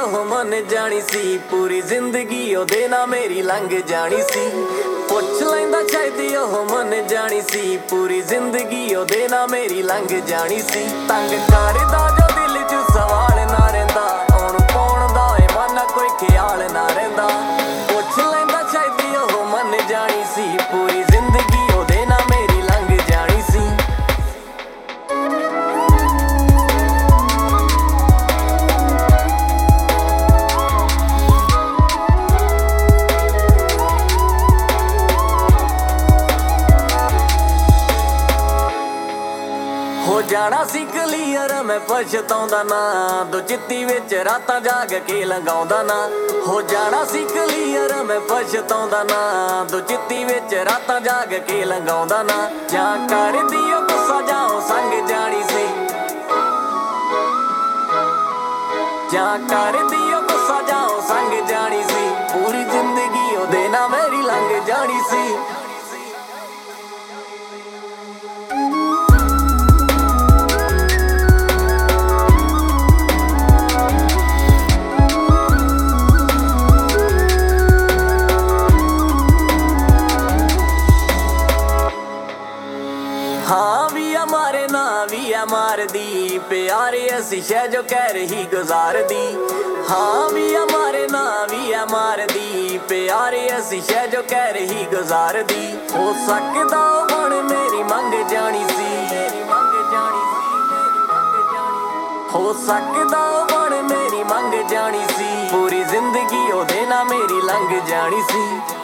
ਉਹ ਮੰਨ ਜਾਣੀ ਸੀ, ਪੂਰੀ ਜ਼ਿੰਦਗੀ ਉਹਦੇ ਨਾਲ ਮੇਰੀ ਲੰਘ ਜਾਣੀ ਸੀ। ਪੁੱਛ ਲੈਂਦਾ ਸ਼ਾਇਦ ਉਹ ਮੰਨ ਜਾਣੀ ਸੀ, ਪੂਰੀ ਜ਼ਿੰਦਗੀ ਉਹਦੇ ਨਾਲ ਮੇਰੀ ਲੰਘ ਜਾਣੀ ਸੀ। ਤੰਗ ਕਰਦਾ ਜੋ ਦਿਲ 'ਚ ਸਵਾਲ ਨਾ ਰਹਿੰਦਾ, ਉਹਨੂੰ ਪਾਉਣ ਦਾ ਏ ਮਨ ਕੋਈ ਖਿਆਲ ਨਾ ਰਹਿੰਦਾ। ਪੁੱਛ ਲੈਂਦਾ ਸ਼ਾਇਦ ਉਹ ਮੰਨ ਜਾਣੀ ਸੀ, ਪੂਰੀ ਜ਼ਿੰਦਗੀ ਉਹਦੇ ਨਾਲ ਮੇਰੀ ਲੰਘ ਜਾਣੀ ਸੀ। ਹੋ ਜਾਣਾ ਸੀ ਕਲੀਅਰ ਮੈਂ ਪਛਤਾਉਂਦਾ ਨਾ, ਦੋ ਚਿੱਤੀ ਵਿੱਚ ਰਾਤਾਂ ਜਾਗ ਕੇ ਲੰਘਾਉਂਦਾ ਨਾ। ਹੋ ਜਾਣਾ ਸੀ ਕਲੀਅਰ ਮੈਂ ਪਛਤਾਉਂਦਾ ਨਾ, ਦੋ ਚਿੱਤੀ ਵਿੱਚ ਰਾਤਾਂ ਜਾਗ ਕੇ ਲੰਘਾਉਂਦਾ ਨਾ। ਜਾਂ ਕਰਦੀ ਉਹ ਗੁੱਸਾ ਜਾਂ ਉਹ ਸੰਗ ਜਾਣੀ ਸੀ, ਜਾਂ ਕਰਦੀ ਉਹ ਗੁੱਸਾ ਜਾਂ ਉਹ ਸੰਗ ਜਾਣੀ ਸੀ। ਪੂਰੀ ਜ਼ਿੰਦਗੀ ਉਹਦੇ ਨਾਲ ਮੇਰੀ ਲੰਘ ਜਾਣੀ ਸੀ। हाँ भी हमारे ना भी हमार दी, प्यारे ऐसी शह जो कह रही गुजार दी। हाँ भी हमारे ना भी हमार दी, प्यारे ऐसी शह जो कह रही गुजार दी। हो सकदा बन मेरी मंग जानी सी, हो सकदा बन मेरी मंग जानी सी। पूरी जिंदगी ओदे ना मेरी लंघ जानी सी।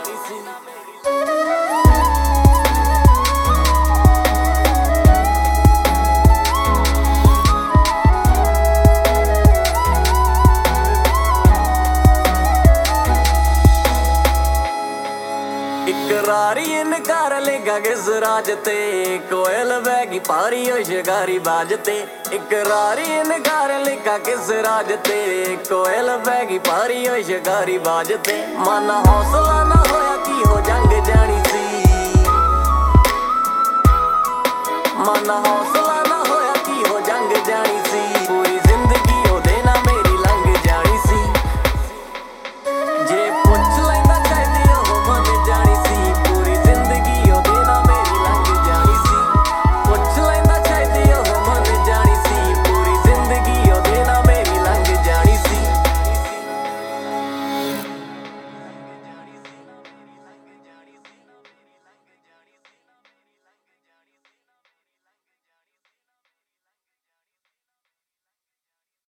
इकरारी इनकार लेगा किस राज ते, कोयल बैगी पारी हो शिकारी बाजते। इकरारी इनकार लेगा किस राज ते, कोयल बैगी पारी हो शिकारी बाजते। मन हौसला ना होया कि हो जंग जानी सी, मन हौसला